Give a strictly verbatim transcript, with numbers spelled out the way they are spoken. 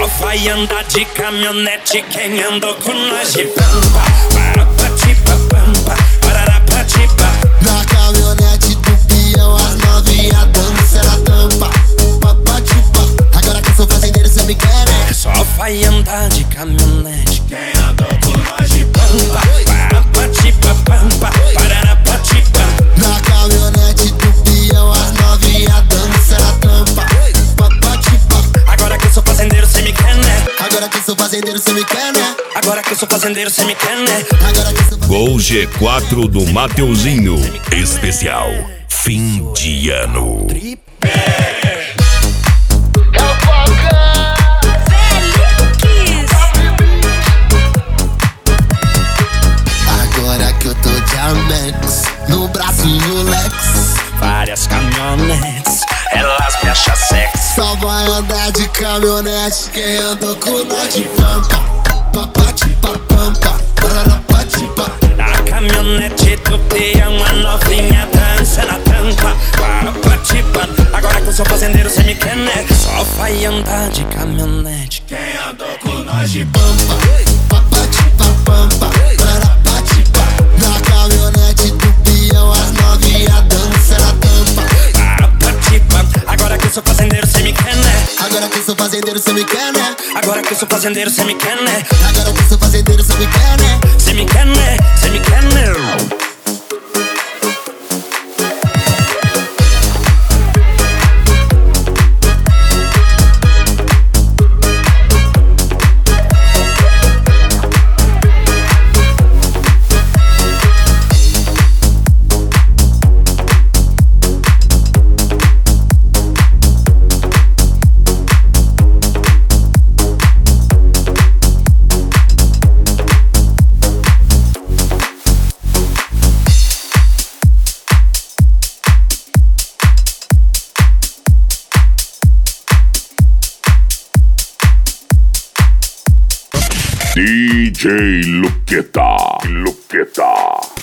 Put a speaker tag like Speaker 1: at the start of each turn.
Speaker 1: Só vai andar de caminhonete quem andou com nós de pampa. Parapatipa, pampa, pararapatipa.
Speaker 2: Na caminhonete do peão, as novinha dança na tampa. Papatipa, agora que eu sou fazendeiro cê me quer, né?
Speaker 1: Só vai andar de caminhonete quem andou com nós de pampa. Parapatipa, pampa, pararapatipa.
Speaker 2: Na caminhonete do peão, as novinha dança na tampa. Papatipa,
Speaker 1: agora que eu sou fazendeiro cê me quer, né?
Speaker 2: agora que eu sou fazendeiro cê me quer, né?
Speaker 1: Agora que eu sou fazendeiro cê me quer, né?
Speaker 2: Agora que eu sou
Speaker 3: Gol G quatro do Mateuzinho. Especial fim de ano.
Speaker 2: Agora que eu tô de Amex, no braço e no Lex,
Speaker 1: Várias caminhonetes, elas me acham sexy.
Speaker 2: só vai andar de caminhonete quem andou com nós de pampa. Papatipa, pampa, pararapatipa.
Speaker 1: A caminhonete do peão, a novinha dança na tampa. Papatipa, agora que eu sou fazendeiro cê me quer, né? Só vai andar de caminhonete quem andou com nós de
Speaker 2: Pampa, papatipa, pampa, pararapatipa. Na caminhonete do peão, as novinha dança na tampa.
Speaker 1: Papatipa, agora que eu sou fazendeiro cê me quer, né?
Speaker 2: Agora que eu sou fazendeiro cê me quer, né?
Speaker 1: Agora que eu sou fazendeiro cê me quer, né?
Speaker 2: Agora que eu sou fazendeiro cê me quer, né?
Speaker 1: Cê me quer, né? Cê me quer, né?
Speaker 3: D J Luqueta. Luqueta.